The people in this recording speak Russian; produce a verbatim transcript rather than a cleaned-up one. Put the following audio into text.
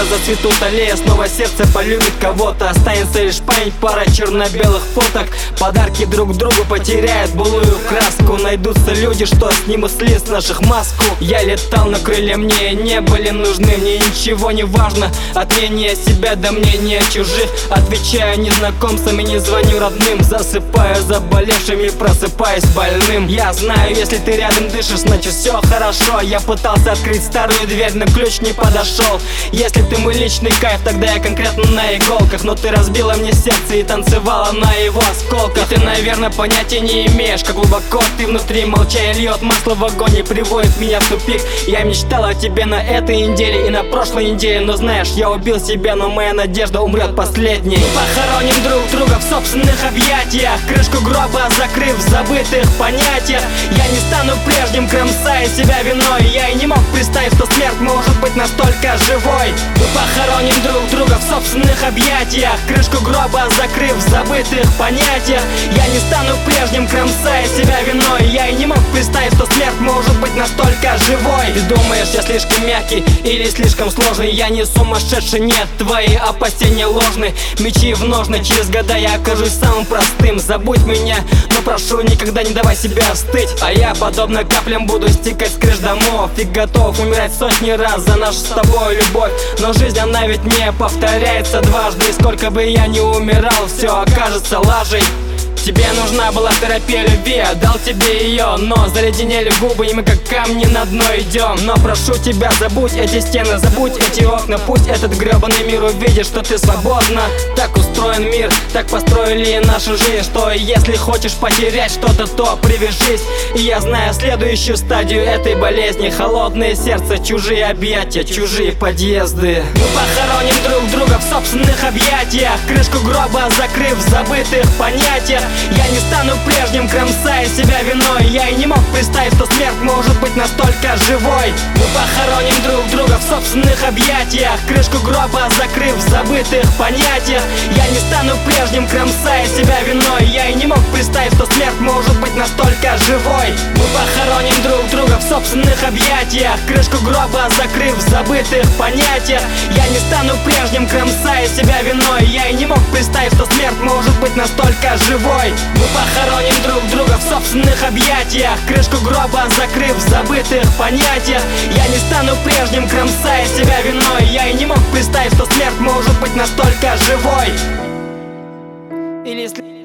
зацветут аллеи, снова сердце полюбит кого-то. Останется лишь память, пара черно-белых фоток. Подарки друг другу потеряют былую краску. Найдутся люди, что снимут с лиц наших маску. Я летал, но крылья мне не были нужны. Мне ничего не важно от мнения себя до мнения чужих. Отвечаю незнакомцам и не звоню родным. Засыпаю заболевшими, просыпаюсь больным. Я знаю, если ты рядом дышишь, значит все хорошо. Я пытался открыть старую дверь, но ключ не подошел. Если ты мой личный кайф, тогда я конкретно на иголках. Но ты разбила мне сердце и танцевала на его осколках. И ты, наверное, понятия не имеешь, как глубоко ты внутри. Молчание льет масло в огонь и приводит меня в тупик. Я мечтал о тебе на этой неделе и на прошлой неделе. Но знаешь, я убил себя, но моя надежда умрет последней. Мы похороним друг друга в собственных объятиях, крышку гроба закрыв в забытых понятиях. Я не стану прежним, кромсая себя виной. Я и не мог представить, что смерть может быть настолько живой. Мы похороним друг друга в собственных объятиях, крышку гроба закрыв в забытых понятиях. Я не стану прежним, кромсая себя виной. Я и не мог представить, что смерть может быть настолько живой. Ты думаешь, я слишком мягкий или слишком сложный? Я не сумасшедший, нет, твои опасения ложны. Мечи в ножны, через года я окажусь самым простым. Забудь меня, но прошу, никогда не давай себя остыть. А я, подобно каплям, буду стекать с крыш домов. И готов умирать сотни раз за нашу с тобой любовь. Но жизнь, она ведь не повторяется дважды. И сколько бы я ни умирал, все окажется лажей. Тебе нужна была терапия любви, я дал тебе ее, но заледенели губы, и мы как камни на дно идем. Но прошу тебя, забудь эти стены, забудь эти окна. Пусть этот гребаный мир увидит, что ты свободна. Так устроен мир, так построили нашу жизнь, что если хочешь потерять что-то, то привяжись. И я знаю следующую стадию этой болезни: холодное сердце, чужие объятия, чужие подъезды. Мы похороним друг друга в собственных объятиях, крышку гроба закрыв в забытых понятиях. Я не стану прежним, кромсая себя виной. Я и не мог представить, что смерть может быть настолько живой. Мы похороним друг друга в собственных объятиях, крышку гроба закрыв в забытых понятиях. Я не стану прежним, кромсая себя виной. Я и не мог представить, что смерть может быть настолько живой. Мы похороним друг друга в собственных объятиях, крышку гроба закрыв в забытых понятиях. Я не стану прежним, кромсая себя виной. Я и не мог представить, что смерть может быть настолько живой. Мы похороним друг друга в собственных объятиях, крышку гроба закрыв в забытых понятиях. Я не стану прежним, кромсая себя виной. Я и не мог представить, что смерть может быть настолько живой. Или